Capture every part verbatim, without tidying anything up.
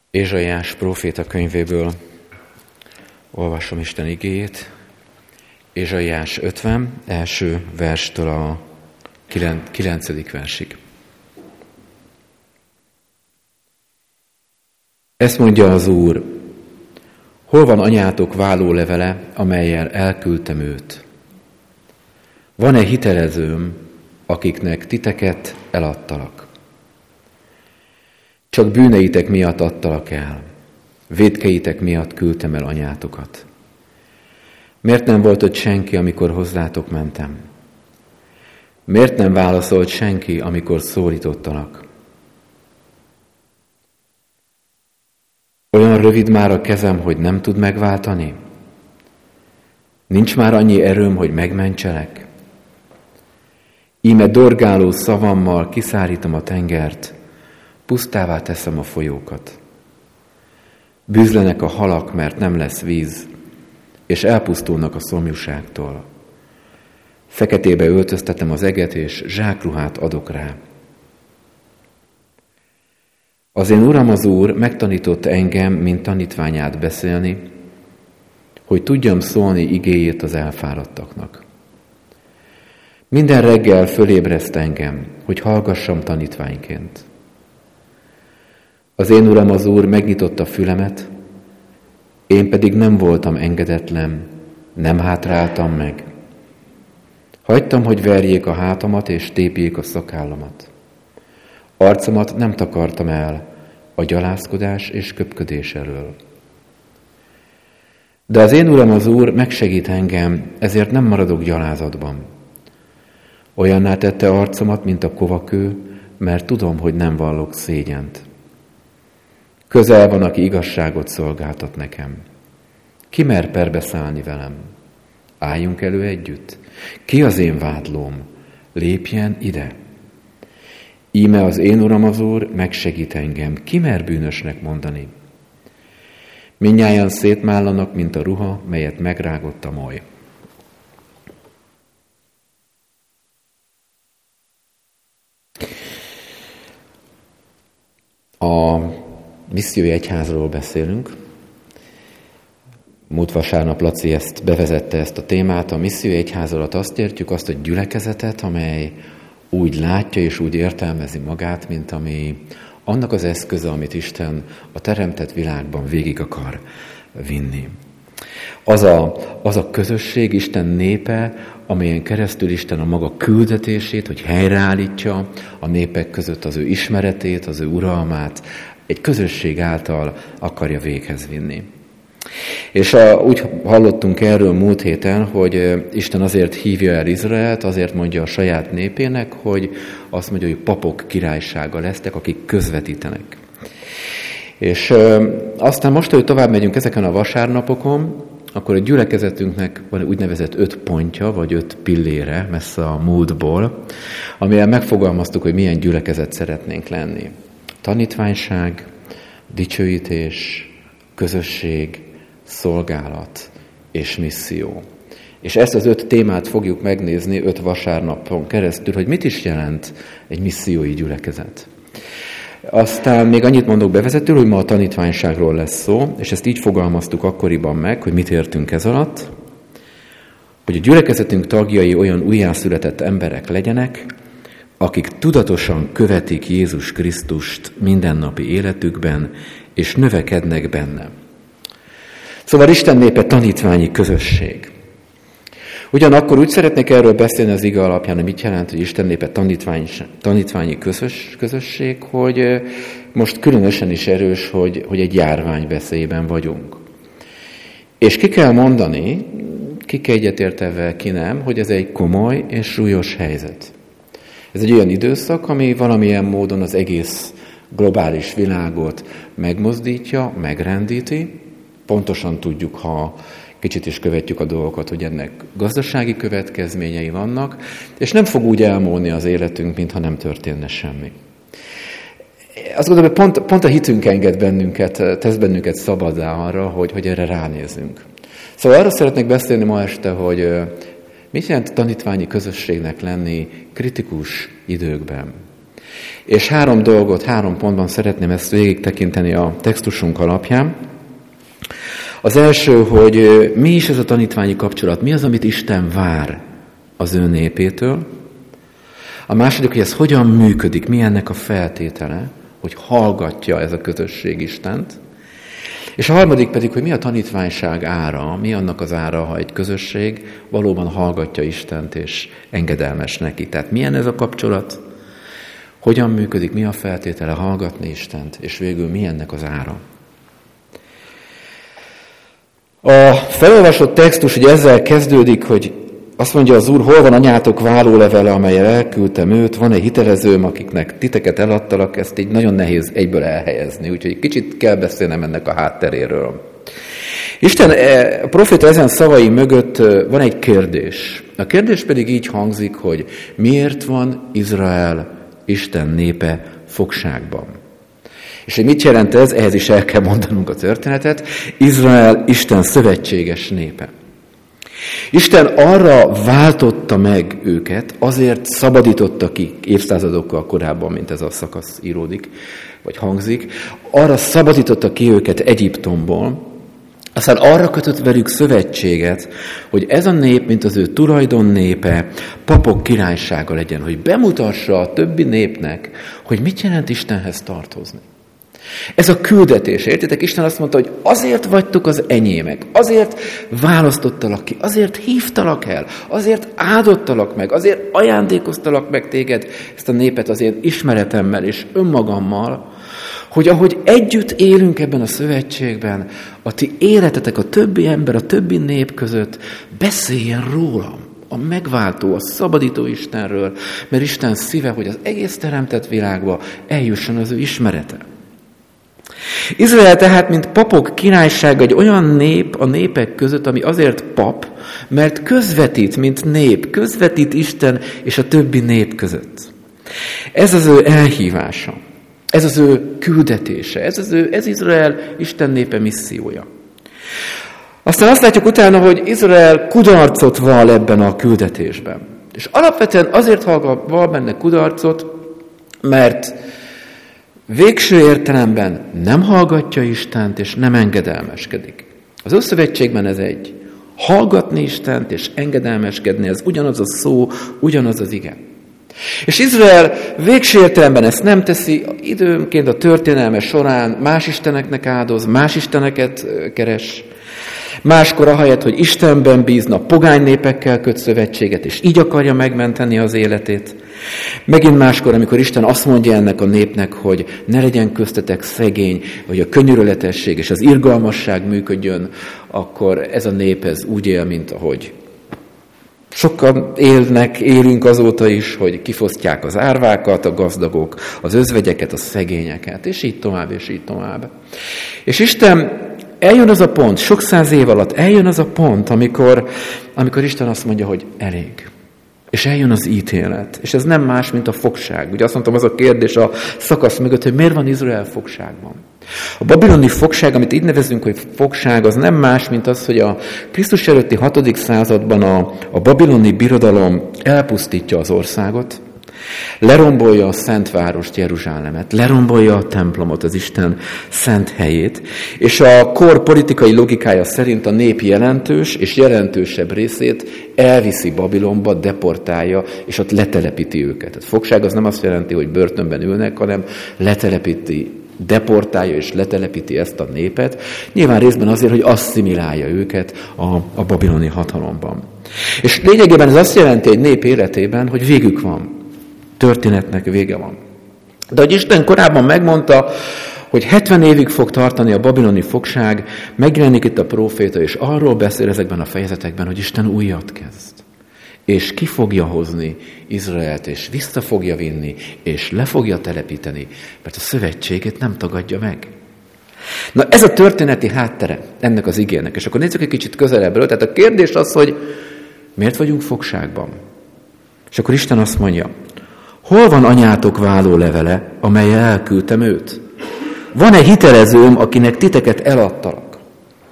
Ézsaiás próféta könyvéből olvasom Isten igéjét. Ézsaiás ötven, első verstől a kilencedik versig. Ezt mondja az Úr: hol van anyátok vállólevele, amellyel elküldtem őt? Van-e hitelezőm, akiknek titeket eladtalak? Csak bűneitek miatt adtalak el, vétkeitek miatt küldtem el anyátokat. Miért nem volt ott senki, amikor hozzátok mentem? Miért nem válaszolt senki, amikor szólítottalak? Olyan rövid már a kezem, hogy nem tud megváltani? Nincs már annyi erőm, hogy megmentselek? Íme dorgáló szavammal kiszárítom a tengert, pusztává teszem a folyókat. Bűzlenek a halak, mert nem lesz víz, és elpusztulnak a szomjúságtól. Feketébe öltöztetem az eget, és zsákruhát adok rá. Az én Uram az Úr megtanított engem, mint tanítványát beszélni, hogy tudjam szólni igéjét az elfáradtaknak. Minden reggel fölébreszt engem, hogy hallgassam tanítványként. Az én Uram az Úr megnyitotta fülemet, én pedig nem voltam engedetlen, nem hátráltam meg. Hagytam, hogy verjék a hátamat és tépjék a szakállamat. Arcomat nem takartam el a gyalázkodás és köpködés elől. De az én Uram az Úr megsegít engem, ezért nem maradok gyalázatban. Olyanná tette arcomat, mint a kovakő, mert tudom, hogy nem vallok szégyent. Közel van, aki igazságot szolgáltat nekem. Ki mer perbeszállni velem? Álljunk elő együtt. Ki az én vádlóm? Lépjen ide. Íme az én Uram az Úr megsegít engem. Ki mer bűnösnek mondani? Mindnyájan szétmállanak, mint a ruha, melyet megrágott a moly. A missziói egyházról beszélünk. Múlt vasárnap Laci ezt bevezette, ezt a témát. A missziói egyház alatt azt értjük, azt a gyülekezetet, amely úgy látja és úgy értelmezi magát, mint ami annak az eszköze, amit Isten a teremtett világban végig akar vinni. Az a, az a közösség, Isten népe, amelyen keresztül Isten a maga küldetését, hogy helyreállítja a népek között az ő ismeretét, az ő uralmát, egy közösség által akarja véghez vinni. És a, úgy hallottunk erről múlt héten, hogy Isten azért hívja el Izraelt, azért mondja a saját népének, hogy azt mondja, hogy papok királysága lesztek, akik közvetítenek. És ö, aztán most, hogy tovább megyünk ezeken a vasárnapokon, akkor a gyülekezetünknek van úgynevezett öt pontja, vagy öt pillére, messze a múltból, amivel megfogalmaztuk, hogy milyen gyülekezet szeretnénk lenni. Tanítványság, dicsőítés, közösség, szolgálat és misszió. És ezt az öt témát fogjuk megnézni öt vasárnapon keresztül, hogy mit is jelent egy missziói gyülekezet. Aztán még annyit mondok bevezetül, hogy ma a tanítványságról lesz szó, és ezt így fogalmaztuk akkoriban meg, hogy mit értünk ez alatt, hogy a gyülekezetünk tagjai olyan újjászületett emberek legyenek, akik tudatosan követik Jézus Krisztust mindennapi életükben, és növekednek benne. Szóval Isten népe tanítványi közösség. Ugyanakkor úgy szeretnék erről beszélni az ige alapján, hogy mit jelent, hogy Isten népe tanítvány, tanítványi közös, közösség, hogy most különösen is erős, hogy, hogy egy járvány veszélyben vagyunk. És ki kell mondani, ki kell egyetértve, ki nem, hogy ez egy komoly és súlyos helyzet. Ez egy olyan időszak, ami valamilyen módon az egész globális világot megmozdítja, megrendíti. Pontosan tudjuk, ha kicsit is követjük a dolgokat, hogy ennek gazdasági következményei vannak, és nem fog úgy elmúlni az életünk, mintha nem történne semmi. Azt gondolom, hogy pont, pont a hitünk enged bennünket, tesz bennünket szabaddá arra, hogy, hogy erre ránézzünk. Szóval arra szeretnék beszélni ma este, hogy mit jelent tanítványi közösségnek lenni kritikus időkben. És három dolgot, három pontban szeretném ezt végig tekinteni a textusunk alapján. Az első, hogy mi is ez a tanítványi kapcsolat, mi az, amit Isten vár az ő népétől. A második, hogy ez hogyan működik, mi ennek a feltétele, hogy hallgatja ez a közösség Istent. És a harmadik pedig, hogy mi a tanítványság ára, mi annak az ára, ha egy közösség valóban hallgatja Istent és engedelmes neki. Tehát milyen ez a kapcsolat, hogyan működik, mi a feltétele hallgatni Istent, és végül mi ennek az ára. A felolvasott textus ugye ezzel kezdődik, hogy azt mondja az Úr, hol van anyátok válólevele, amelyel elküldtem őt, van egy hitelezőm, akiknek titeket eladtalak, ezt így nagyon nehéz egyből elhelyezni, úgyhogy kicsit kell beszélnem ennek a hátteréről. Isten, a proféta ezen szavai mögött van egy kérdés. A kérdés pedig így hangzik, hogy miért van Izrael, Isten népe fogságban? És hogy mit jelent ez, ehhez is el kell mondanunk a történetet. Izrael Isten szövetséges népe. Isten arra váltotta meg őket, azért szabadította ki évszázadokkal korábban, mint ez a szakasz íródik, vagy hangzik, arra szabadította ki őket Egyiptomból, aztán arra kötött velük szövetséget, hogy ez a nép, mint az ő tulajdon népe, papok királysága legyen, hogy bemutassa a többi népnek, hogy mit jelent Istenhez tartozni. Ez a küldetés, értitek? Isten azt mondta, hogy azért vagytok az enyémek, azért választottalak ki, azért hívtalak el, azért áldottalak meg, azért ajándékoztalak meg téged, ezt a népet az én ismeretemmel és önmagammal, hogy ahogy együtt élünk ebben a szövetségben, a ti életetek, a többi ember, a többi nép között beszéljen rólam, a megváltó, a szabadító Istenről, mert Isten szíve, hogy az egész teremtett világba eljusson az ő ismerete. Izrael tehát, mint papok királysága, egy olyan nép a népek között, ami azért pap, mert közvetít, mint nép, közvetít Isten és a többi nép között. Ez az ő elhívása, ez az ő küldetése, ez, az ő, ez Izrael Isten népe missziója. Aztán azt látjuk utána, hogy Izrael kudarcot vall ebben a küldetésben. És alapvetően azért vall benne kudarcot, mert végső értelemben nem hallgatja Istent, és nem engedelmeskedik. Az Ószövetségben ez egy. Hallgatni Istent, és engedelmeskedni, ez ugyanaz a szó, ugyanaz az ige. És Izrael végső értelemben ezt nem teszi, időnként a történelme során más isteneknek áldoz, más isteneket keres, máskor ahelyett, hogy Istenben bízna, pogány népekkel köt szövetséget, és így akarja megmenteni az életét. Megint máskor, amikor Isten azt mondja ennek a népnek, hogy ne legyen köztetek szegény, hogy a könyörületesség és az irgalmasság működjön, akkor ez a nép ez úgy él, mint ahogy sokan élnek, élünk azóta is, hogy kifosztják az árvákat, a gazdagok, az özvegyeket, a szegényeket, és így tovább, és így tovább. És Isten eljön az a pont, sok száz év alatt eljön az a pont, amikor, amikor Isten azt mondja, hogy elég. És eljön az ítélet. És ez nem más, mint a fogság. Ugye azt mondtam, az a kérdés a szakasz mögött, hogy miért van Izrael fogságban. A babiloni fogság, amit így nevezünk, hogy fogság, az nem más, mint az, hogy a Krisztus előtti hatodik században a, a babiloni birodalom elpusztítja az országot, lerombolja a szent várost, Jeruzsálemet, lerombolja a templomot, az Isten szent helyét, és a kor politikai logikája szerint a nép jelentős és jelentősebb részét elviszi Babilonba, deportálja, és ott letelepíti őket. A fogság az nem azt jelenti, hogy börtönben ülnek, hanem letelepíti, deportálja és letelepíti ezt a népet, nyilván részben azért, hogy asszimilálja őket a, a babiloni hatalomban. És lényegében ez azt jelenti egy nép életében, hogy végük van. Történetnek vége van. De hogy Isten korábban megmondta, hogy hetven évig fog tartani a babiloni fogság, megjelenik itt a próféta, és arról beszél ezekben a fejezetekben, hogy Isten újat kezd. És ki fogja hozni Izraelt, és vissza fogja vinni, és le fogja telepíteni, mert a szövetségét nem tagadja meg. Na ez a történeti háttere ennek az igének, és akkor nézzük egy kicsit közelebbről. Tehát a kérdés az, hogy miért vagyunk fogságban? És akkor Isten azt mondja, hol van anyátok válólevele, amellyel elküldtem őt? Van-e hitelezőm, akinek titeket eladtalak?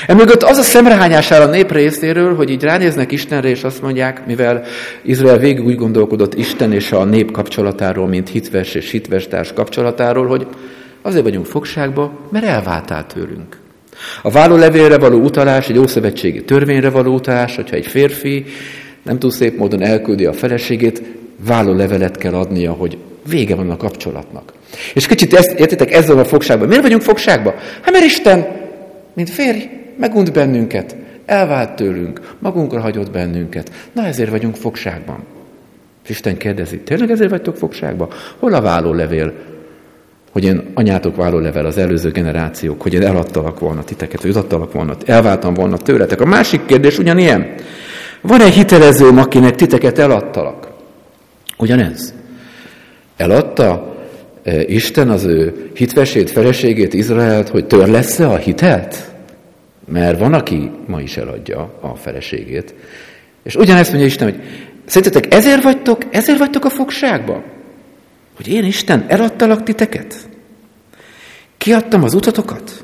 Emögött az a szemrehányás áll a nép részéről, hogy így ránéznek Istenre, és azt mondják, mivel Izrael végig úgy gondolkodott Isten és a nép kapcsolatáról, mint hitves és hitvestárs kapcsolatáról, hogy azért vagyunk fogságba, mert elváltál tőlünk. A vállólevélre való utalás, egy ószövetségi törvényre való utalás, hogyha egy férfi nem túl szép módon elküldi a feleségét, vállólevelet kell adnia, hogy vége van a kapcsolatnak. És kicsit ezt, értitek, ezzel a fogságban. Miért vagyunk fogságban? Hát mert Isten, mint férj, megunt bennünket, elvált tőlünk, magunkra hagyott bennünket. Na ezért vagyunk fogságban. És Isten kérdezi, tényleg ezért vagytok fogságban? Hol a vállólevél? Hogy én anyátok vállólevel, az előző generációk, hogy én eladtalak volna titeket, vagy adtalak volna, elváltam volna tőletek. A másik kérdés ugyanilyen. Van egy hitelezőm, akinek titeket eladtalak? Ugyanez. Eladta e, Isten az ő hitvesét, feleségét, Izraelt, hogy törlessze a hitelt? Mert van, aki ma is eladja a feleségét. És ugyanezt mondja Isten, hogy szerintetek ezért vagytok, ezért vagytok a fogságban? Hogy én, Isten, eladtalak titeket? Kiadtam az utatokat?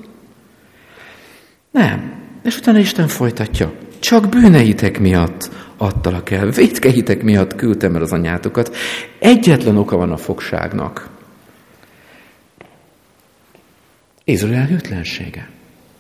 Nem. És utána Isten folytatja. Csak bűneitek miatt adtalak el, vétkeitek miatt küldtem el az anyátokat. Egyetlen oka van a fogságnak. Izrael hűtlensége.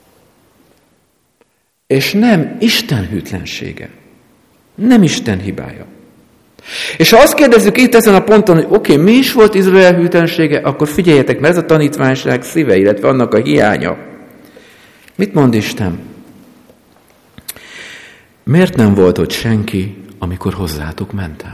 És nem Isten hűtlensége. Nem Isten hibája. És ha azt kérdezzük itt ezen a ponton, hogy oké, okay, mi is volt Izrael hűtlensége, akkor figyeljetek, mert ez a tanítványság szíve, illetve annak a hiánya. Mit mond Isten? Miért nem volt ott senki, amikor hozzátok mentem?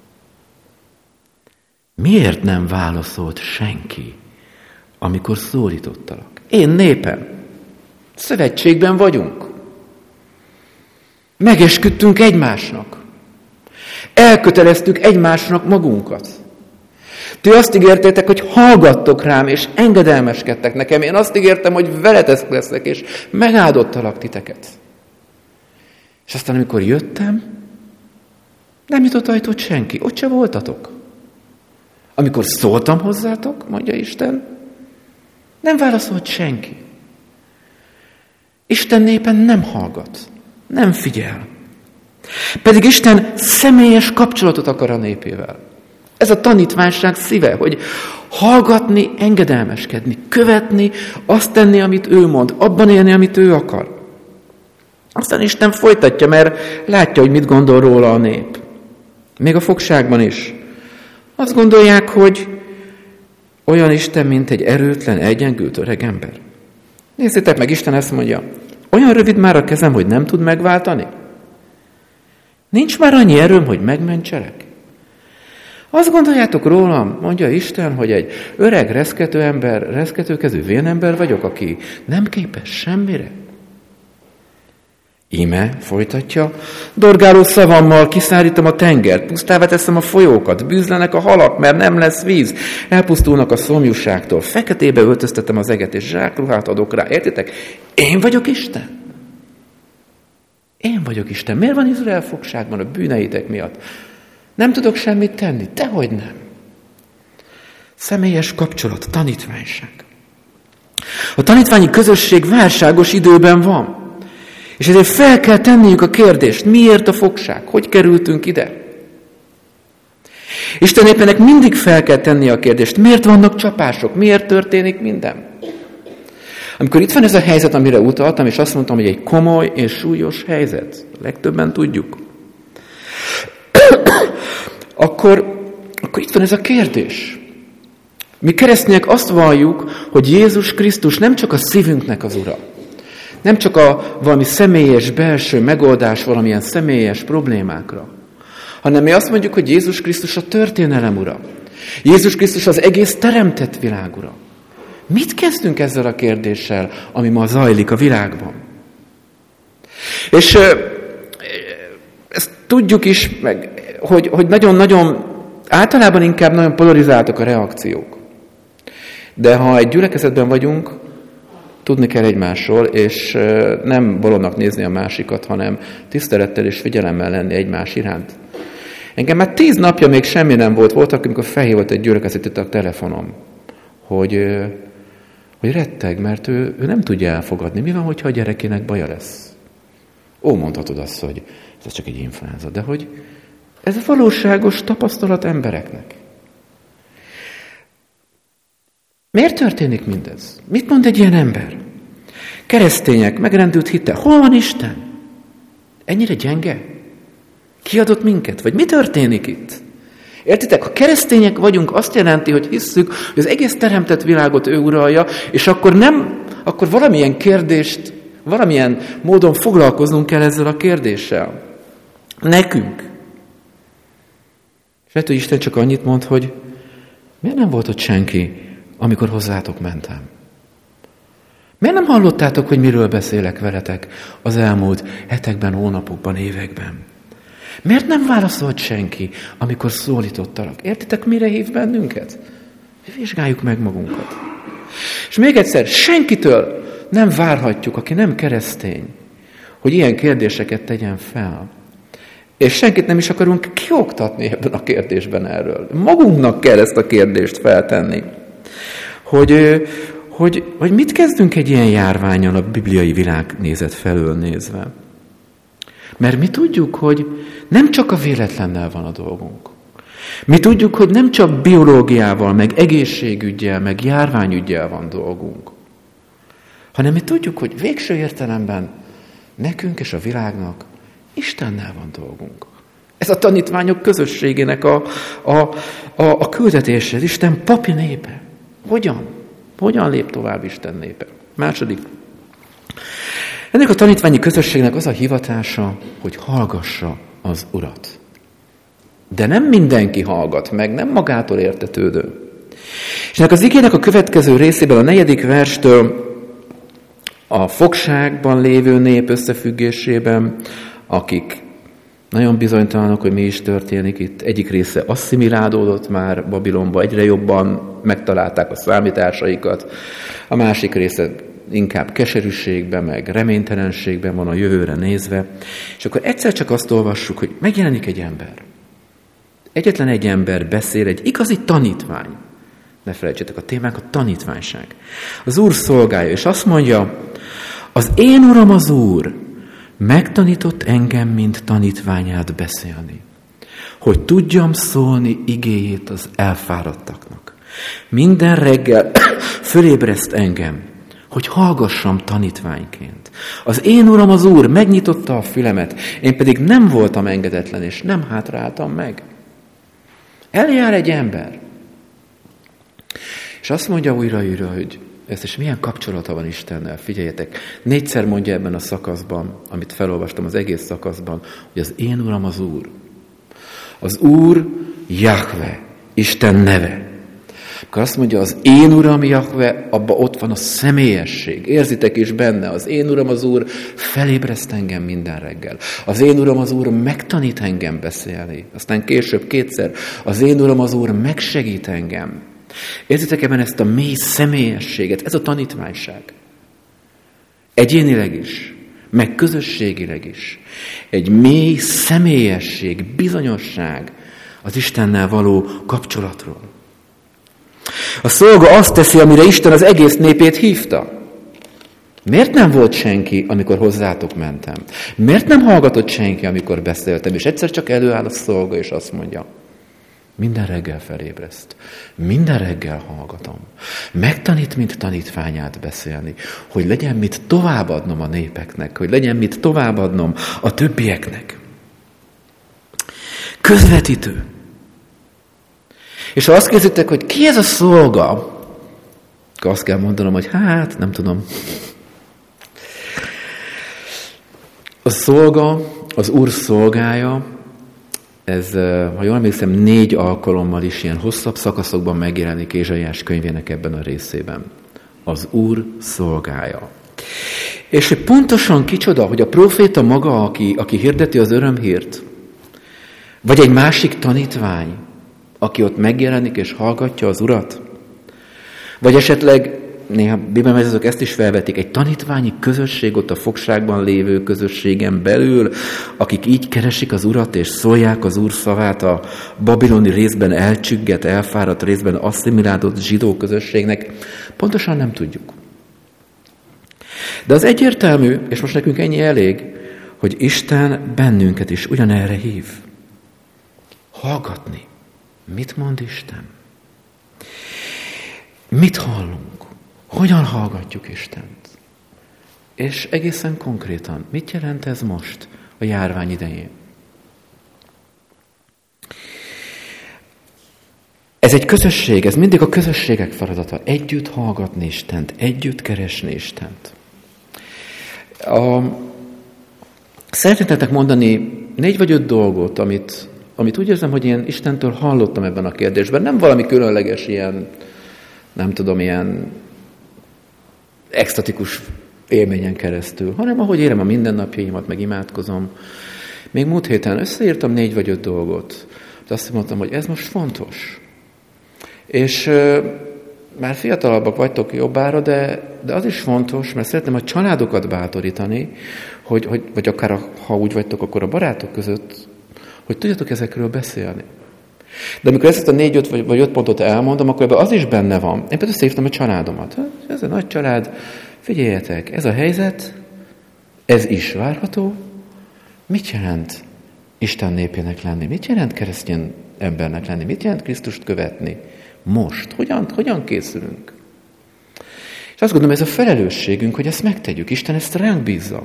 Miért nem válaszolt senki, amikor szólítottalak? Én népem. Szövetségben vagyunk. Megesküdtünk egymásnak. Elköteleztük egymásnak magunkat. Ti azt ígértétek, hogy hallgattok rám, és engedelmeskedtek nekem. Én azt ígértem, hogy veletek leszek, és megáldottalak titeket. És aztán, amikor jöttem, nem jutott ajtót senki, ott se voltatok. Amikor szóltam hozzátok, mondja Isten, nem válaszolt senki. Isten népen nem hallgat, nem figyel. Pedig Isten személyes kapcsolatot akar a népével. Ez a tanítványság szíve, hogy hallgatni, engedelmeskedni, követni, azt tenni, amit ő mond, abban élni, amit ő akar. Aztán Isten folytatja, mert látja, hogy mit gondol róla a nép. Még a fogságban is. Azt gondolják, hogy olyan Isten, mint egy erőtlen, elgyengült öreg ember. Nézzétek meg, Isten ezt mondja. Olyan rövid már a kezem, hogy nem tud megváltani? Nincs már annyi erőm, hogy megmentselek? Azt gondoljátok rólam, mondja Isten, hogy egy öreg, reszkető ember, reszketőkezű vénember vagyok, aki nem képes semmire? Íme, folytatja, dorgáló szavammal kiszárítom a tengert, pusztává teszem a folyókat, bűzlenek a halak, mert nem lesz víz, elpusztulnak a szomjúságtól, feketébe öltöztetem az eget, és zsákruhát adok rá. Értitek? Én vagyok Isten. Én vagyok Isten. Miért van Izrael fogságban a bűneitek miatt? Nem tudok semmit tenni. Dehogy nem. Személyes kapcsolat, tanítványság. A tanítványi közösség válságos időben van. És ezért fel kell tenniük a kérdést, miért a fogság? Hogy kerültünk ide? Isten népének mindig fel kell tenni a kérdést, miért vannak csapások? Miért történik minden? Amikor itt van ez a helyzet, amire utaltam, és azt mondtam, hogy egy komoly és súlyos helyzet, legtöbben tudjuk, akkor, akkor itt van ez a kérdés. Mi keresztények azt valljuk, hogy Jézus Krisztus nem csak a szívünknek az Ura, nem csak a valami személyes belső megoldás valamilyen személyes problémákra, hanem mi azt mondjuk, hogy Jézus Krisztus a történelem Ura. Jézus Krisztus az egész teremtett világ Ura. Mit kezdünk ezzel a kérdéssel, ami ma zajlik a világban? És ezt tudjuk is, meg, hogy, hogy nagyon-nagyon, általában inkább nagyon polarizáltak a reakciók. De ha egy gyülekezetben vagyunk, tudni kell egymásról, és nem bolondnak nézni a másikat, hanem tisztelettel és figyelemmel lenni egymás iránt. Engem már tíz napja még semmi nem volt, voltak, amikor felhívott egy gyülekezeti tag telefonom, hogy, hogy hogy retteg, mert ő, ő nem tudja elfogadni. Mi van, hogyha a gyerekének baja lesz? Ó, mondhatod azt, hogy ez csak egy influenza, de hogy ez a valóságos tapasztalat embereknek. Miért történik mindez? Mit mond egy ilyen ember? Keresztények, megrendült hite. Hol van Isten? Ennyire gyenge? Kiadott minket? Vagy mi történik itt? Értitek, ha keresztények vagyunk, azt jelenti, hogy hisszük, hogy az egész teremtett világot ő uralja, és akkor nem, akkor valamilyen kérdést, valamilyen módon foglalkoznunk kell ezzel a kérdéssel. Nekünk. És lehet, hogy Isten csak annyit mond, hogy miért nem volt ott senki, amikor hozzátok mentem? Miért nem hallottátok, hogy miről beszélek veletek az elmúlt hetekben, hónapokban, években? Miért nem válaszolt senki, amikor szólítottalak? Értitek, mire hív bennünket? Vizsgáljuk meg magunkat. És még egyszer, senkitől nem várhatjuk, aki nem keresztény, hogy ilyen kérdéseket tegyen fel. És senkit nem is akarunk kioktatni ebben a kérdésben erről. Magunknak kell ezt a kérdést feltenni. Hogy, hogy, hogy mit kezdünk egy ilyen járványon a bibliai világnézet felől nézve? Mert mi tudjuk, hogy nem csak a véletlennel van a dolgunk. Mi tudjuk, hogy nem csak biológiával, meg egészségüggyel, meg járványüggyel van dolgunk, hanem mi tudjuk, hogy végső értelemben nekünk és a világnak Istennel van dolgunk. Ez a tanítványok közösségének a, a, a, a küldetése, Isten papi népe. Hogyan? Hogyan lép tovább Isten népe? Második. Ennek a tanítványi közösségnek az a hivatása, hogy hallgassa az Urat. De nem mindenki hallgat meg, nem magától értetődő. És ennek az igének a következő részében, a negyedik verstől a fogságban lévő nép összefüggésében, akik nagyon bizonytalanok, hogy mi is történik itt. Egyik része asszimilálódott már Babilonba, egyre jobban megtalálták a számításaikat. A másik része inkább keserűségben, meg reménytelenségben van a jövőre nézve. És akkor egyszer csak azt olvassuk, hogy megjelenik egy ember. Egyetlen egy ember beszél, egy igazi tanítvány. Ne felejtsétek, a témánk a tanítványság. Az Úr szolgálja, és azt mondja, az én Uram az Úr megtanított engem, mint tanítványát beszélni, hogy tudjam szólni igéjét az elfáradtaknak. Minden reggel fölébreszt engem, hogy hallgassam tanítványként. Az én Uram az Úr megnyitotta a fülemet, én pedig nem voltam engedetlen, és nem hátráltam meg. Eljár egy ember, és azt mondja újra újra, hogy ez is milyen kapcsolata van Istennel. Figyeljetek, négyszer mondja ebben a szakaszban, amit felolvastam az egész szakaszban, hogy az én Uram az Úr. Az Úr Jahve, Isten neve. Akkor azt mondja, az én Uram Jahve, abban ott van a személyesség. Érzitek is benne, az én Uram az Úr felébreszt engem minden reggel. Az én Uram az Úr megtanít engem beszélni. Aztán később kétszer, az én Uram az Úr megsegít engem. Érzitek ebben ezt a mély személyességet, ez a tanítványság. Egyénileg is, meg közösségileg is. Egy mély személyesség, bizonyosság az Istennel való kapcsolatról. A szolga azt teszi, amire Isten az egész népét hívta. Miért nem volt senki, amikor hozzátok mentem? Miért nem hallgatott senki, amikor beszéltem? És egyszer csak előáll a szolga, és azt mondja, minden reggel felébreszt, minden reggel hallgatom. Megtanít, mint tanítványát beszélni, hogy legyen mit továbbadnom a népeknek, hogy legyen mit továbbadnom a többieknek. Közvetítő. És ha azt kérdezitek, hogy ki ez a szolga, akkor azt kell mondanom, hogy hát, nem tudom. A szolga, az Úr szolgája, ez, ha jól emlékszem, négy alkalommal is ilyen hosszabb szakaszokban megjelenik Ézsaiás könyvének ebben a részében. Az Úr szolgája. És hogy pontosan kicsoda, hogy a próféta maga, aki, aki hirdeti az örömhírt, vagy egy másik tanítvány, aki ott megjelenik és hallgatja az Urat, vagy esetleg, néha bibliamegyezők ezt is felvetik, egy tanítványi közösség ott a fogságban lévő közösségen belül, akik így keresik az Urat, és szólják az Úr szavát a babiloni részben elcsügget, elfáradt részben asszimilálódott zsidó közösségnek, pontosan nem tudjuk. De az egyértelmű, és most nekünk ennyi elég, hogy Isten bennünket is ugyanerre hív. Hallgatni. Mit mond Isten? Mit hallunk? Hogyan hallgatjuk Istent? És egészen konkrétan, mit jelent ez most a járvány idején? Ez egy közösség, ez mindig a közösségek feladata. Együtt hallgatni Istent, együtt keresni Istent. A... Szeretnétek mondani négy vagy öt dolgot, amit, amit úgy érzem, hogy én Istentől hallottam ebben a kérdésben. Nem valami különleges, ilyen, nem tudom, ilyen extatikus élményen keresztül, hanem ahogy élem a mindennapjaimat, meg imádkozom. Még múlt héten összeírtam négy vagy öt dolgot. De azt mondtam, hogy ez most fontos. És uh, már fiatalabbak vagytok jobbára, de, de az is fontos, mert szeretném a családokat bátorítani, hogy, hogy, vagy akár a, ha úgy vagytok, akkor a barátok között, hogy tudjatok ezekről beszélni. De amikor ezt a négy-öt vagy, vagy öt pontot elmondom, akkor ebben az is benne van. Én például szívtam a családomat. Ez a nagy család, figyeljetek, ez a helyzet, ez is várható. Mit jelent Isten népének lenni? Mit jelent keresztény embernek lenni? Mit jelent Krisztust követni? Most. Hogyan, hogyan készülünk? És azt gondolom, ez a felelősségünk, hogy ezt megtegyük. Isten ezt ránk bízza.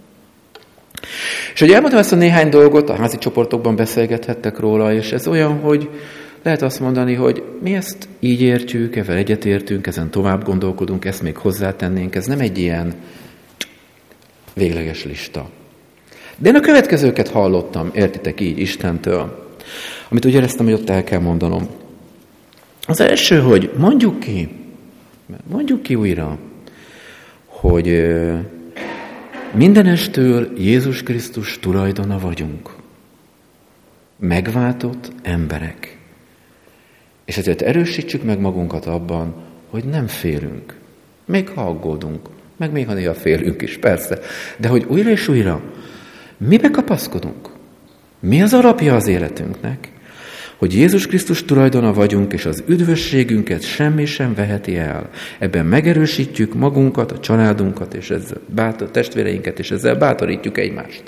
És hogy elmondom ezt a néhány dolgot, a házi csoportokban beszélgethettek róla, és ez olyan, hogy lehet azt mondani, hogy mi ezt így értjük, ezzel egyetértünk, ezen tovább gondolkodunk, ezt még hozzátennénk, ez nem egy ilyen végleges lista. De én a következőket hallottam, értitek így Istentől, amit úgy éreztem, hogy ott el kell mondanom. Az első, hogy mondjuk ki, mondjuk ki újra, hogy mindenestől Jézus Krisztus tulajdona vagyunk. Megváltott emberek. És ezért erősítsük meg magunkat abban, hogy nem félünk. Még ha aggódunk, meg még ha néha félünk is, persze. De hogy újra és újra, mibe kapaszkodunk? Mi az alapja az életünknek? Hogy Jézus Krisztus tulajdona vagyunk, és az üdvösségünket semmi sem veheti el. Ebben megerősítjük magunkat, a családunkat, és ezzel bátor, testvéreinket, és ezzel bátorítjuk egymást.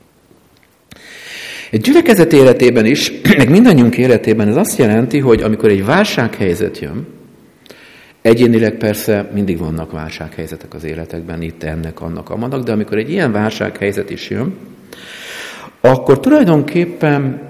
Egy gyülekezet életében is, meg mindannyiunk életében ez azt jelenti, hogy amikor egy válsághelyzet jön, egyénileg persze mindig vannak válsághelyzetek az életekben, itt ennek, annak, amannak, de amikor egy ilyen válsághelyzet is jön, akkor tulajdonképpen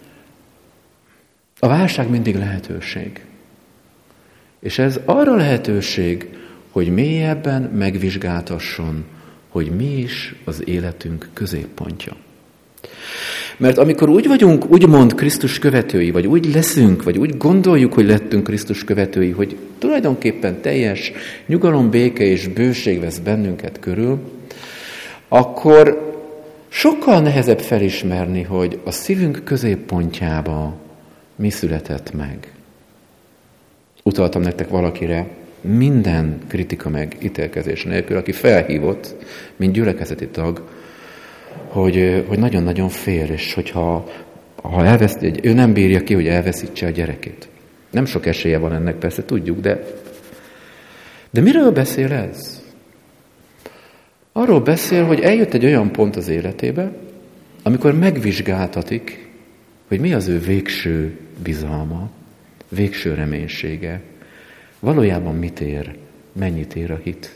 a válság mindig lehetőség. És ez arra lehetőség, hogy mélyebben megvizsgáltasson, hogy mi is az életünk középpontja. Mert amikor úgy vagyunk, úgymond Krisztus követői, vagy úgy leszünk, vagy úgy gondoljuk, hogy lettünk Krisztus követői, hogy tulajdonképpen teljes nyugalom, béke és bőség vesz bennünket körül, akkor sokkal nehezebb felismerni, hogy a szívünk középpontjába mi született meg. Utaltam nektek valakire, minden kritika meg ítélkezés nélkül, aki felhívott, mint gyülekezeti tag, hogy, hogy nagyon-nagyon fél, és hogyha ha elveszt, ő nem bírja ki, hogy elveszítse a gyerekét. Nem sok esélye van ennek, persze tudjuk, de, de miről beszél ez? Arról beszél, hogy eljött egy olyan pont az életébe, amikor megvizsgáltatik, hogy mi az ő végső bizalma, végső reménysége, valójában mit ér, mennyit ér a hit.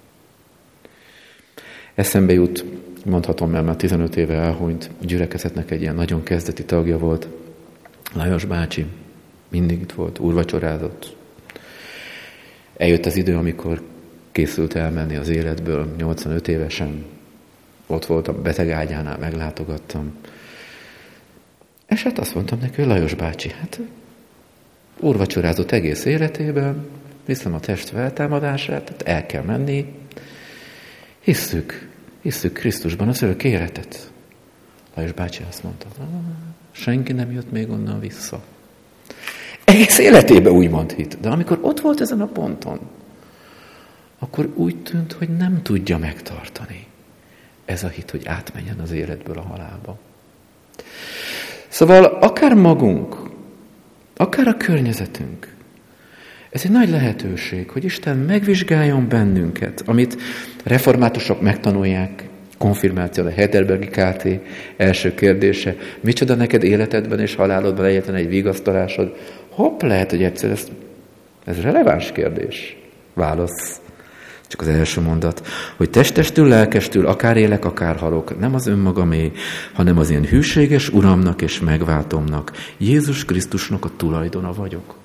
Eszembe jut, mondhatom, mert már tizenöt éve elhunyt, a gyülekezetnek egy ilyen nagyon kezdeti tagja volt, Lajos bácsi, mindig itt volt, úrvacsorázott. Eljött az idő, amikor készült elmenni az életből, nyolcvanöt évesen, ott voltam, beteg ágyánál, meglátogattam. És hát azt mondtam neki, hogy Lajos bácsi, hát úrvacsorázott egész életében, hiszem a test feltámadását, tehát el kell menni. Hisszük, hisszük Krisztusban az örök életet. Lajos bácsi azt mondta, senki nem jött még onnan vissza. Egész életében úgymond hit. De amikor ott volt ezen a ponton, akkor úgy tűnt, hogy nem tudja megtartani ez a hit, hogy átmenjen az életből a halálba. Szóval akár magunk, akár a környezetünk, Ez egy nagy lehetőség, hogy Isten megvizsgáljon bennünket, amit reformátusok megtanulják, konfirmáció, a Heidelbergi ká té első kérdése, micsoda neked életedben és halálodban egyetlen egy vigasztalásod? Hopp, lehet, hogy egyszer ez, ez releváns kérdés. Válasz. Csak az első mondat, hogy testestül, lelkestül, akár élek, akár halok, nem az önmagamé, hanem az én hűséges Uramnak és megváltomnak, Jézus Krisztusnak a tulajdona vagyok.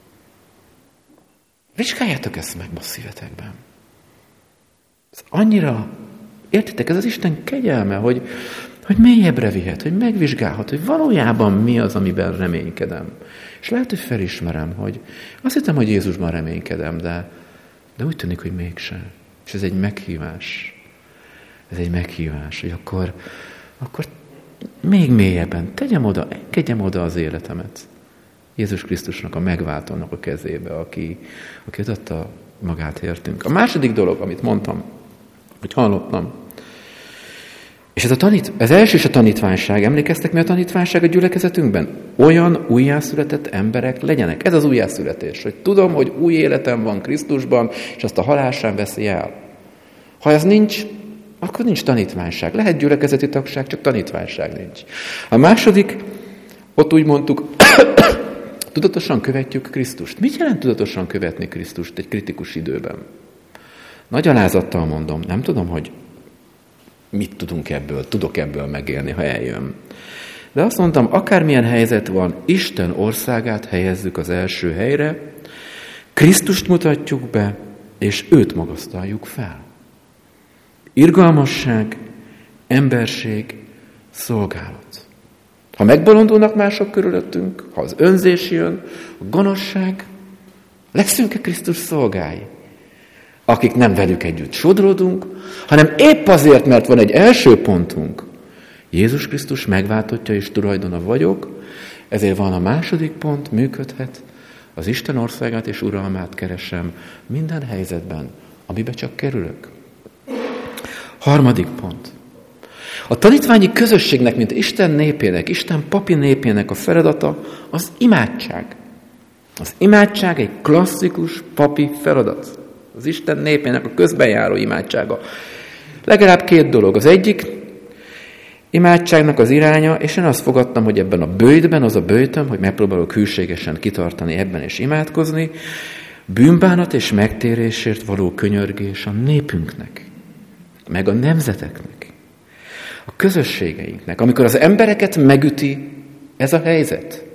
Vizsgáljátok ezt meg ma szívetekben. Ez annyira, értitek, ez az Isten kegyelme, hogy, hogy mélyebbre vihet, hogy megvizsgálhat, hogy valójában mi az, amiben reménykedem. És lehet, hogy felismerem, hogy azt hittem, hogy Jézusban reménykedem, de, de úgy tűnik, hogy mégsem. És ez egy meghívás. Ez egy meghívás, hogy akkor, akkor még mélyebben tegyem oda, engedjem oda az életemet Jézus Krisztusnak, a megváltónak a kezébe, aki, aki adta magát értünk. A második dolog, amit mondtam, hogy hallottam, és ez a tanít, az első is a tanítványság. Emlékeztek, mi a tanítványság a gyülekezetünkben? Olyan újjászületett emberek legyenek. Ez az újjászületés, hogy tudom, hogy új életem van Krisztusban, és azt a halál sem veszi el. Ha ez nincs, akkor nincs tanítványság. Lehet gyülekezeti tagság, csak tanítványság nincs. A második, ott úgy mondtuk, tudatosan követjük Krisztust. Mit jelent tudatosan követni Krisztust egy kritikus időben? Nagy alázattal mondom, nem tudom, hogy mit tudunk ebből, tudok ebből megélni, ha eljön. De azt mondtam, akármilyen helyzet van, Isten országát helyezzük az első helyre, Krisztust mutatjuk be, és őt magasztaljuk fel. Irgalmasság, emberség, szolgálat. Ha megbolondulnak mások körülöttünk, ha az önzés jön, a gonoszság, leszünk-e Krisztus szolgái? Akik nem velük együtt sodródunk, hanem épp azért, mert van egy első pontunk. Jézus Krisztus megváltottja és tulajdona vagyok, ezért van a második pont, működhet, az Isten országát és uralmát keresem minden helyzetben, amibe csak kerülök. Harmadik pont. A tanítványi közösségnek, mint Isten népének, Isten papi népének a feladata az imádság. Az imádság egy klasszikus papi feladat. Az Isten népének a közbenjáró imádsága. Legalább két dolog. Az egyik imádságnak az iránya, és én azt fogadtam, hogy ebben a bőjtben, az a bőjtöm, hogy megpróbálok hűségesen kitartani ebben és imádkozni, bűnbánat és megtérésért való könyörgés a népünknek, meg a nemzeteknek, a közösségeinknek. Amikor az embereket megüti ez a helyzet,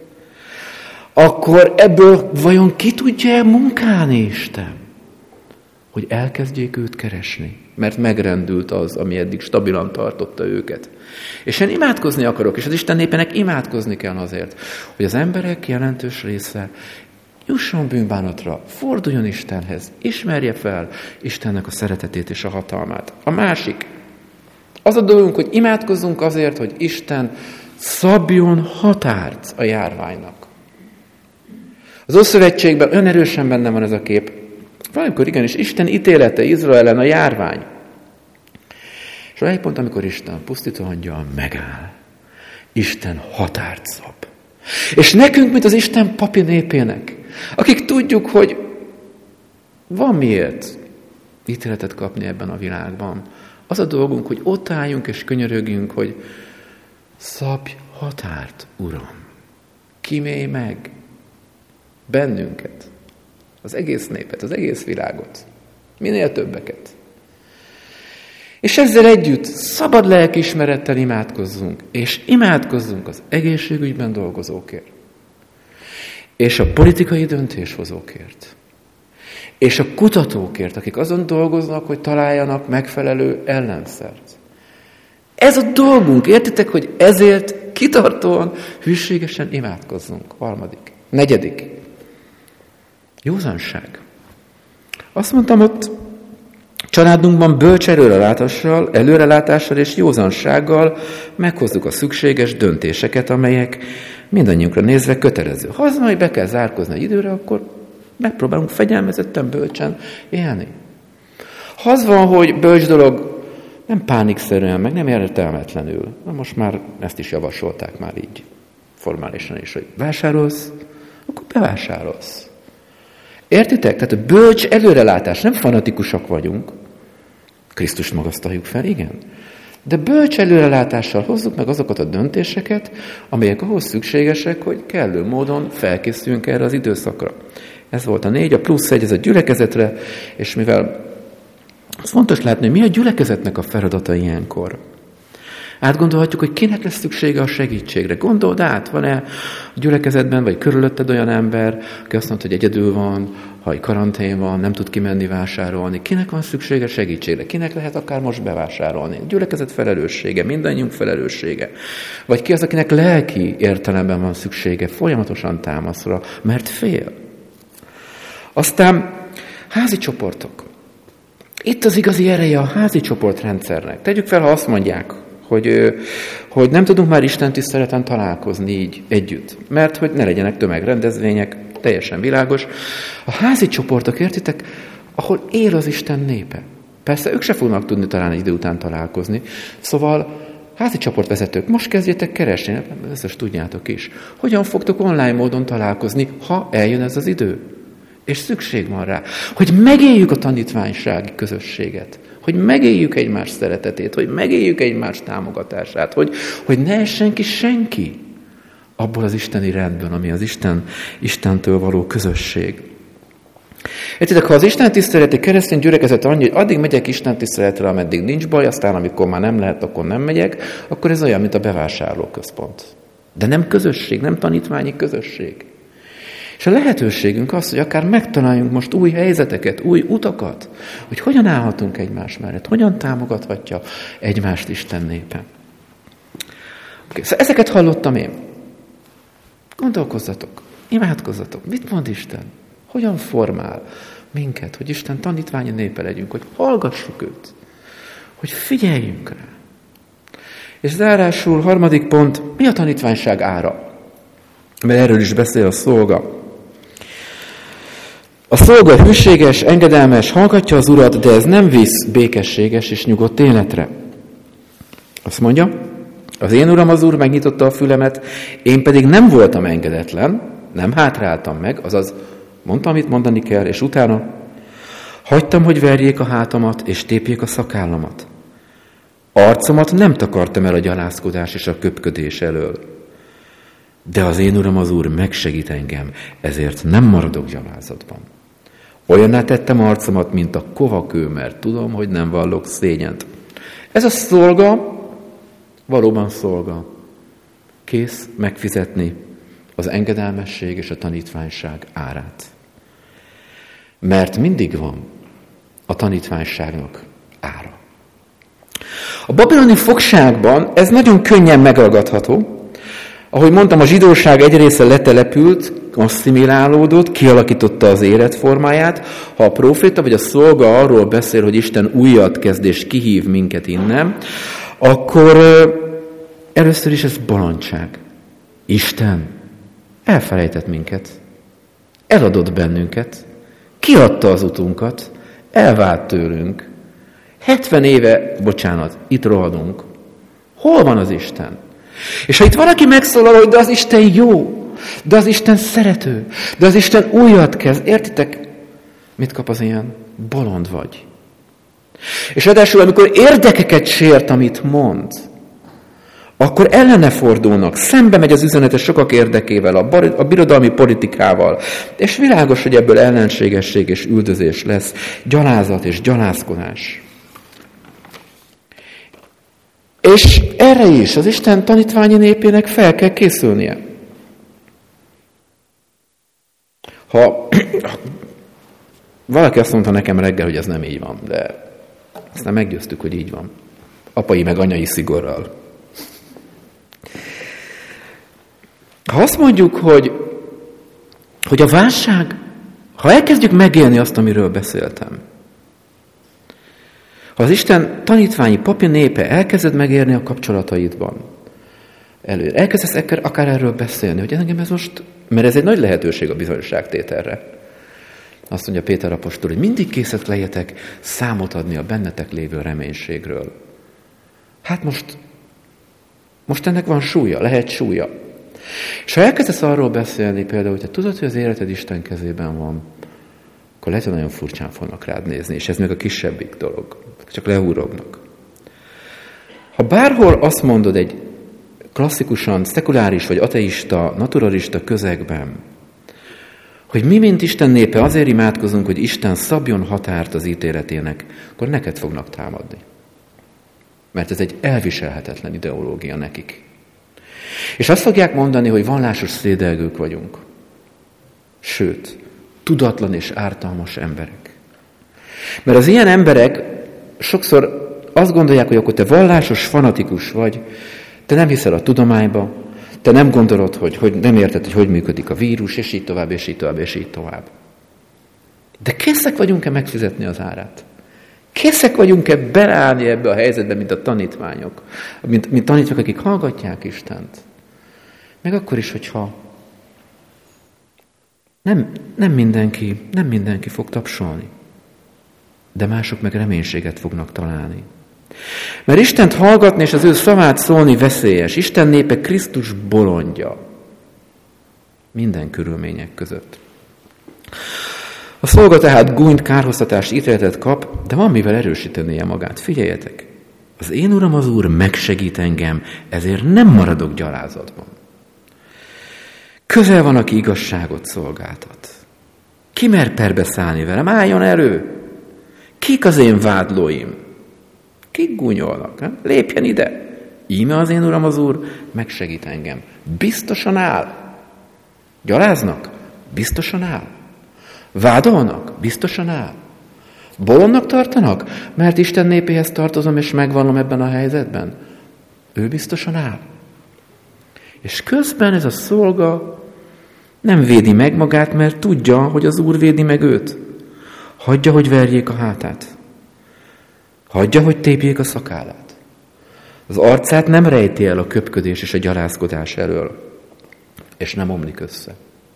akkor ebből vajon ki tudja munkálni Isten? Hogy elkezdjék őt keresni, mert megrendült az, ami eddig stabilan tartotta őket. És én imádkozni akarok, és az Isten népének imádkozni kell azért, hogy az emberek jelentős része jusson bűnbánatra, forduljon Istenhez, ismerje fel Istennek a szeretetét és a hatalmát. A másik, az a dolgunk, hogy imádkozzunk azért, hogy Isten szabjon határt a járványnak. Az Ószövetségben olyan erősen benne van ez a kép, valamikor igenis Isten ítélete Izrael ellen a járvány. És van egy pont, amikor Isten pusztító angyal megáll. Isten határt szab. És nekünk, mint az Isten papi népének, akik tudjuk, hogy van miért ítéletet kapni ebben a világban, az a dolgunk, hogy ott álljunk és könyörögjünk, hogy szabj határt, Uram. Kímélj meg bennünket, az egész népet, az egész világot. Minél többeket. És ezzel együtt szabad lelkiismerettel imádkozzunk, és imádkozzunk az egészségügyben dolgozókért, és a politikai döntéshozókért, és a kutatókért, akik azon dolgoznak, hogy találjanak megfelelő ellenszert. Ez a dolgunk, értitek, hogy ezért kitartóan, hűségesen imádkozzunk. Harmadik. Negyedik. Józanság. Azt mondtam ott, családunkban bölcs előrelátással, előrelátással és józansággal meghozzuk a szükséges döntéseket, amelyek mindannyiunkra nézve kötelező. Ha az majd be kell zárkozni egy időre, akkor megpróbálunk fegyelmezetten, bölcsen élni. Ha az van, hogy bölcs dolog nem pánikszerűen, meg nem értelmetlenül, na most már ezt is javasolták már így formálisan is, hogy vásárolsz, akkor bevásárolsz. Értitek? Tehát a bölcs előrelátás, nem fanatikusak vagyunk. Krisztust magasztaljuk fel, igen. De bölcs előrelátással hozzuk meg azokat a döntéseket, amelyek ahhoz szükségesek, hogy kellő módon felkészüljünk erre az időszakra. Ez volt a négy, a plusz egy, ez a gyülekezetre, és mivel az fontos látni, hogy mi a gyülekezetnek a feladata ilyenkor. Átgondolhatjuk, hogy kinek lesz szüksége a segítségre. Gondold át, van-e a gyülekezetben, vagy körülötted olyan ember, aki azt mondta, hogy egyedül van, ha egy karantén van, nem tud kimenni vásárolni. Kinek van szüksége segítségre? Kinek lehet akár most bevásárolni? A gyülekezet felelőssége, mindannyiunk felelőssége. Vagy ki az, akinek lelki értelemben van szüksége folyamatosan támaszra, mert fél. Aztán házi csoportok. Itt az igazi ereje a házi csoportrendszernek. Tegyük fel, ha azt mondják, hogy, hogy nem tudunk már Isten tiszteleten találkozni így együtt, mert hogy ne legyenek tömegrendezvények, teljesen világos. A házi csoportok, értitek, ahol él az Isten népe. Persze ők se fognak tudni talán egy idő után találkozni, szóval házi csoportvezetők, most kezdjétek keresni, ezt is tudjátok is, hogyan fogtok online módon találkozni, ha eljön ez az idő. És szükség van rá, hogy megéljük a tanítványsági közösséget, hogy megéljük egymás szeretetét, hogy megéljük egymás támogatását, hogy, hogy ne essen ki senki abból az isteni rendből, ami az Isten, Istentől való közösség. Értitek, ha az Isten tiszteleti keresztény gyülekezet annyi, hogy addig megyek Isten tiszteletre, ameddig nincs baj, aztán amikor már nem lehet, akkor nem megyek, akkor ez olyan, mint a bevásárlóközpont. De nem közösség, nem tanítványi közösség. És a lehetőségünk az, hogy akár megtaláljunk most új helyzeteket, új utakat, hogy hogyan állhatunk egymás mellett, hogyan támogathatja egymást Isten népe. Okay, szóval ezeket hallottam én. Gondolkozzatok, imádkozzatok. Mit mond Isten? Hogyan formál minket, hogy Isten tanítványi népe legyünk, hogy hallgassuk őt, hogy figyeljünk rá. És zárásul, harmadik pont, mi a tanítványság ára? Mert erről is beszél a szolga. A szolga hűséges, engedelmes, hallgatja az urat, de ez nem visz békességes és nyugodt életre. Azt mondja, az én uram az úr megnyitotta a fülemet, én pedig nem voltam engedetlen, nem hátráltam meg, azaz mondtam, amit mondani kell, és utána hagytam, hogy verjék a hátamat, és tépjék a szakállamat. Arcomat nem takartam el a gyalázkodás és a köpködés elől. De az én uram az úr megsegít engem, ezért nem maradok gyalázatban. Olyanná tettem arcomat, mint a kovakő, mert tudom, hogy nem vallok szégyent. Ez a szolga valóban szolga. Kész megfizetni az engedelmesség és a tanítványság árát. Mert mindig van a tanítványságnak ára. A babiloni fogságban ez nagyon könnyen megragadható. Ahogy mondtam, a zsidóság egy része letelepült, asszimilálódott, kialakította az életformáját. Ha a próféta vagy a szolga arról beszél, hogy Isten újat kezd és kihív minket innen, akkor először is ez bolondság. Isten elfelejtett minket, eladott bennünket, kiadta az utunkat, elvált tőlünk. hetven éve, bocsánat, itt rohadunk. Hol van az Isten? És ha itt valaki megszólal, hogy de az Isten jó, de az Isten szerető, de az Isten újat kezd, értitek? Mit kap az ilyen? Bolond vagy. És ráadásul, amikor érdekeket sért, amit mond, akkor ellene fordulnak, szembe megy az üzenete sokak érdekével, a, bar- a birodalmi politikával, és világos, hogy ebből ellenségesség és üldözés lesz, gyalázat és gyalázkodás. És erre is az Isten tanítványi népének fel kell készülnie. Ha valaki azt mondta nekem reggel, hogy ez nem így van, de aztán meggyőztük, hogy így van. Apai meg anyai szigorral. Ha azt mondjuk, hogy, hogy a válság, ha elkezdjük megélni azt, amiről beszéltem, ha az Isten tanítványi papi népe elkezded megérni a kapcsolataidban, előre, elkezdesz akár erről beszélni, hogy engem ez most, mert ez egy nagy lehetőség a bizonyosságtételre. Azt mondja Péter apostol, hogy mindig készek legyetek számot adni a bennetek lévő reménységről. Hát most, most ennek van súlya, lehet súlya. És ha elkezdesz arról beszélni például, hogy te tudod, hogy az életed Isten kezében van, akkor lehet, hogy nagyon furcsán fognak rád nézni, és ez meg a kisebbik dolog. Csak lehúrognak. Ha bárhol azt mondod egy klasszikusan szekuláris vagy ateista, naturalista közegben, hogy mi, mint Isten népe, azért imádkozunk, hogy Isten szabjon határt az ítéletének, akkor neked fognak támadni. Mert ez egy elviselhetetlen ideológia nekik. És azt fogják mondani, hogy vallásos szédelgők vagyunk. Sőt, tudatlan és ártalmas emberek. Mert az ilyen emberek sokszor azt gondolják, hogy akkor te vallásos fanatikus vagy, te nem hiszel a tudományba, te nem gondolod, hogy, hogy nem érted, hogy hogy működik a vírus, és így tovább, és így tovább, és így tovább. De készek vagyunk-e megfizetni az árát? Készek vagyunk-e beleállni ebbe a helyzetbe, mint a tanítványok? Mint, mint tanítványok, akik hallgatják Istent? Meg akkor is, hogyha nem, nem, mindenki, nem mindenki fog tapsolni, de mások meg reménységet fognak találni. Mert Istent hallgatni és az ő szavát szólni veszélyes. Isten népe Krisztus bolondja. Minden körülmények között. A szolga tehát gúnyt, kárhoztatást, ítéletet kap, de van mivel erősítenie magát. Figyeljetek! Az én Uram az Úr megsegít engem, ezért nem maradok gyalázatban. Közel van, aki igazságot szolgáltat. Ki mer perbe szállni velem? Álljon elő! Kik az én vádlóim? Kik gúnyolnak? Nem? Lépjen ide! Íme az én Uram az Úr megsegít engem. Biztosan áll. Gyaláznak? Biztosan áll. Vádolnak? Biztosan áll. Bolondnak tartanak? Mert Isten népéhez tartozom, és megvallom ebben a helyzetben. Ő biztosan áll. És közben ez a szolga nem védi meg magát, mert tudja, hogy az Úr védi meg őt. Hagyja, hogy verjék a hátát. Hagyja, hogy tépjék a szakállát. Az arcát nem rejti el a köpködés és a gyalázkodás elől, és nem omlik össze.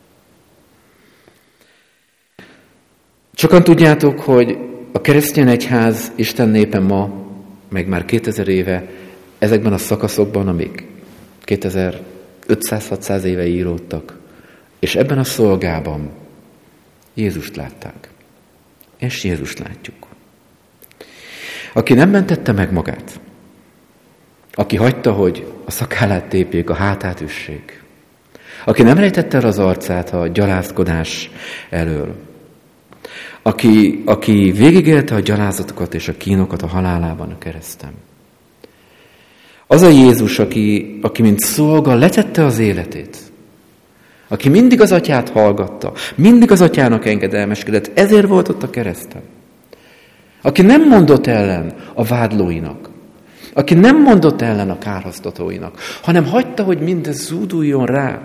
Sokan tudjátok, hogy a keresztény egyház Isten népe ma, meg már kétezer éve, ezekben a szakaszokban, amik kétezer-ötszáz-hatszáz éve íródtak, és ebben a szolgában Jézust látták. És Jézust látjuk. Aki nem mentette meg magát, aki hagyta, hogy a szakállát tépjék, a hátát üssék, aki nem rejtette el az arcát a gyalázkodás elől, aki, aki végigélte a gyalázatokat és a kínokat a halálában, a kereszten. Az a Jézus, aki, aki mint szolga letette az életét, aki mindig az atyát hallgatta, mindig az atyának engedelmeskedett, ezért volt ott a kereszten. Aki nem mondott ellen a vádlóinak, aki nem mondott ellen a kárhoztatóinak, hanem hagyta, hogy mindez zúduljon rá.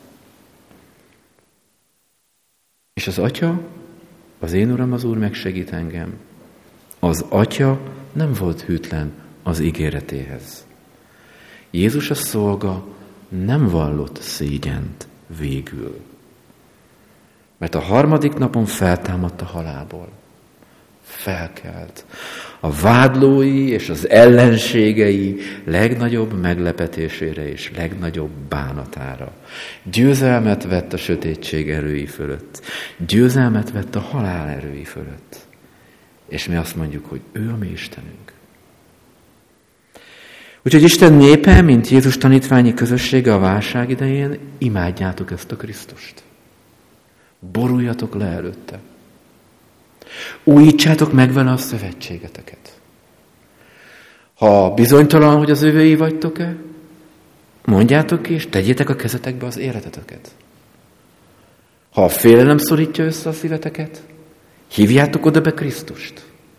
És az atya, az én Uram az Úr megsegít engem. Az atya nem volt hűtlen az ígéretéhez. Jézus a szolga nem vallott szégyent végül. Mert a harmadik napon feltámadt a halálból. Felkelt. A vádlói és az ellenségei legnagyobb meglepetésére és legnagyobb bánatára. Győzelmet vett a sötétség erői fölött. Győzelmet vett a halál erői fölött. És mi azt mondjuk, hogy ő a mi Istenünk. Úgyhogy Isten népe, mint Jézus tanítványi közössége a válság idején, imádjátok ezt a Krisztust. Boruljatok le előtte. Újítsátok meg vele a szövetségeteket. Ha bizonytalan, hogy az övéi vagytok-e, mondjátok ki, és tegyétek a kezetekbe az életeteket. Ha a félelem szorítja össze a szíveteket, hívjátok oda be Krisztust.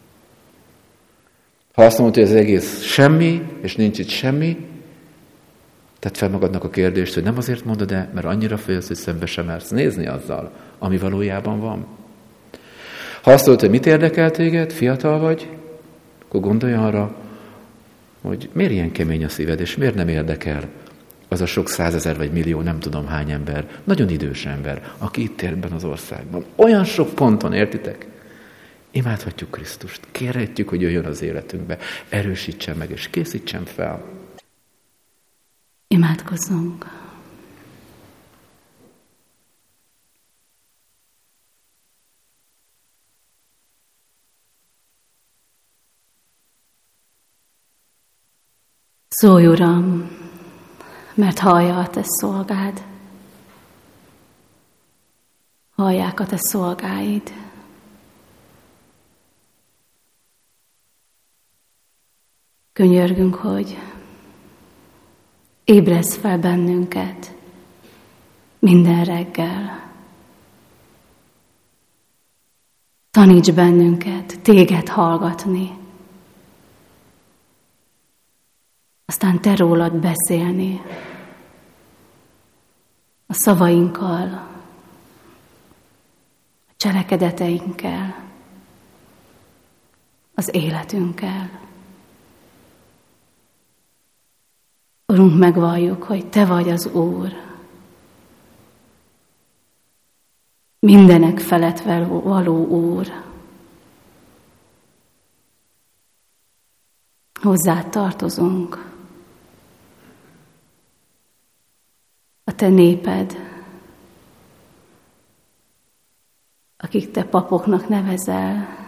Ha azt mondod, hogy ez egész semmi, és nincs itt semmi, tedd fel magadnak a kérdést, hogy nem azért mondod el, mert annyira félsz, hogy szembe sem mersz nézni azzal, ami valójában van. Ha azt mondod, hogy mit érdekel téged, fiatal vagy, akkor gondolj arra, hogy miért ilyen kemény a szíved, és miért nem érdekel az a sok százezer vagy millió, nem tudom hány ember, nagyon idős ember, aki itt él ebben az országban. Olyan sok ponton, értitek? Imádhatjuk Krisztust, kérhetjük, hogy jöjjön az életünkbe, erősítsen meg, és készítsen fel. Imádkozzunk. Szólj, Uram, mert hallja a te szolgád, hallják a te szolgáid. Könyörgünk, hogy ébreszd fel bennünket minden reggel. Taníts bennünket téged hallgatni, aztán te rólad beszélni a szavainkkal, a cselekedeteinkkel, az életünkkel. Urunk, megvalljuk, hogy te vagy az Úr, mindenek felett való Úr. Hozzád tartozunk. A te néped, akik te papoknak nevezel,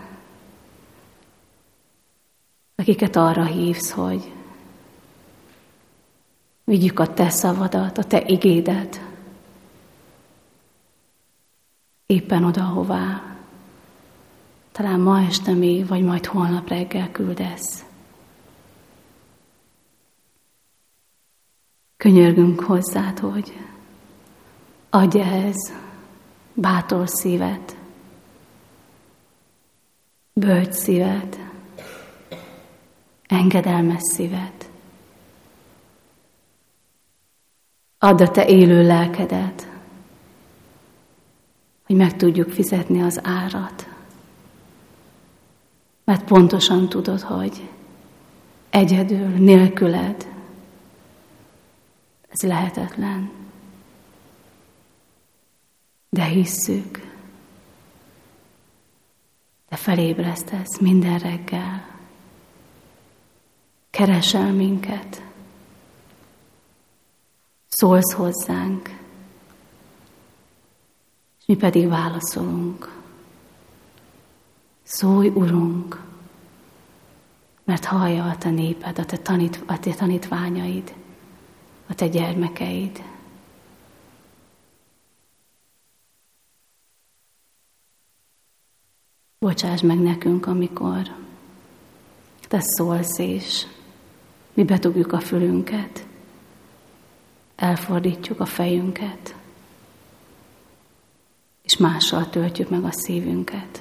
akiket arra hívsz, hogy vigyük a te szavadat, a te igédet éppen oda, hová talán ma este még, vagy majd holnap reggel küldesz. Könyörgünk hozzád, hogy adj ehhez bátor szívet, bölcs szívet, engedelmes szívet. Add a te élő lelkedet, hogy meg tudjuk fizetni az árat. Mert pontosan tudod, hogy egyedül, nélküled ez lehetetlen. De hisszük, te felébresztesz minden reggel, keresel minket, szólsz hozzánk, és mi pedig válaszolunk. Szólj, Urunk, mert hallja a te néped, a te, tanít, a te tanítványaid, a te gyermekeid. Bocsáss meg nekünk, amikor te szólsz, és mi betugjuk a fülünket, elfordítjuk a fejünket, és mással töltjük meg a szívünket.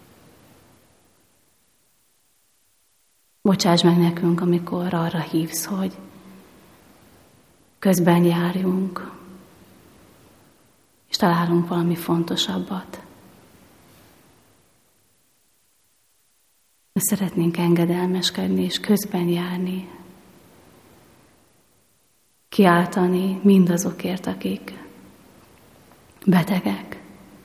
Bocsáss meg nekünk, amikor arra hívsz, hogy közben járjunk, és találunk valami fontosabbat. Mi szeretnénk engedelmeskedni, és közben járni, kiáltani mindazokért, akik betegek,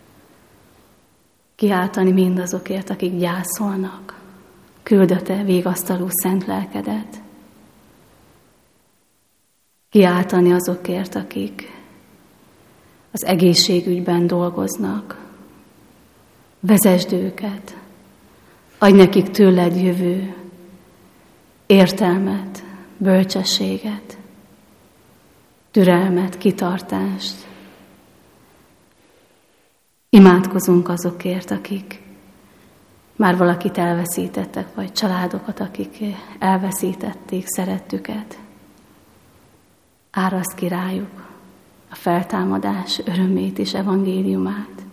kiáltani mindazokért, akik gyászolnak, küld a te végasztalú szent lelkedet, kiáltani azokért, akik az egészségügyben dolgoznak, vezesd őket, adj nekik tőled jövő értelmet, bölcsességet, türelmet, kitartást. Imádkozunk azokért, akik már valakit elveszítettek, vagy családokat, akik elveszítették szerettüket. Áraszt ki rájuk a feltámadás örömét és evangéliumát.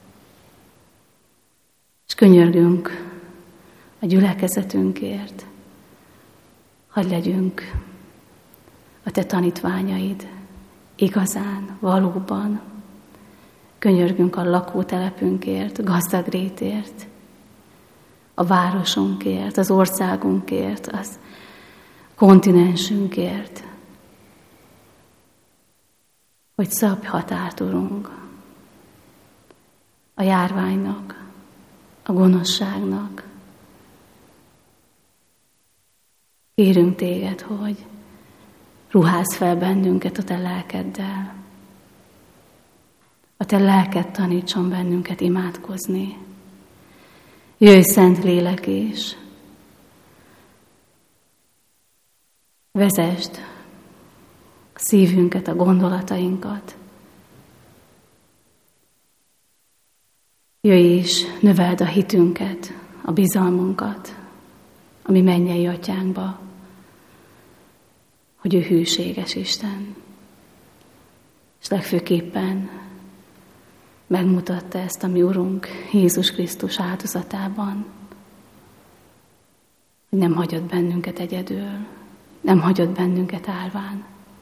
És könyörgünk a gyülekezetünkért, hadd legyünk a te tanítványaid igazán, valóban. Könyörgünk a lakótelepünkért, Gazdagrétért, a városunkért, az országunkért, az kontinensünkért, hogy szabj határt, Urunk, a járványnak, a gonoszságnak. Kérünk téged, hogy ruházz fel bennünket a te lelkeddel. A te lelked tanítson bennünket imádkozni. Jöjj, Szent Lélek, és Vezesd a szívünket, a gondolatainkat. Jöjj és növeld a hitünket, a bizalmunkat, a mi mennyei atyánkba, hogy ő hűséges Isten. És legfőképpen megmutatta ezt a mi Urunk Jézus Krisztus áldozatában, hogy nem hagyott bennünket egyedül, nem hagyott bennünket álván.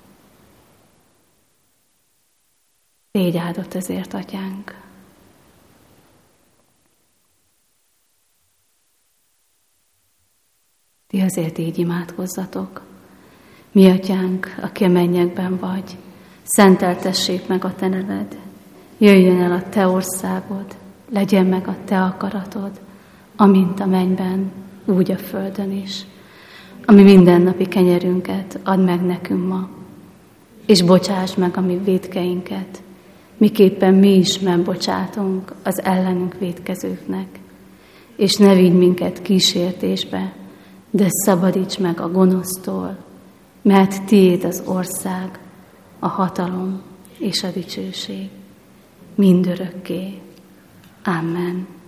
Légy áldott ezért, Atyánk. Ti azért így imádkozzatok. Mi, Atyánk, aki a mennyekben vagy, szenteltessék meg a te neved. Jöjjön el a te országod, legyen meg a te akaratod, amint a mennyben, úgy a földön is. Ami mindennapi kenyerünket add meg nekünk ma, és bocsáss meg a mi vétkeinket, miképpen mi is megbocsátunk az ellenünk vétkezőknek. És ne vigy minket kísértésbe, de szabadíts meg a gonosztól, mert tiéd az ország, a hatalom és a dicsőség mindörökké. Amen.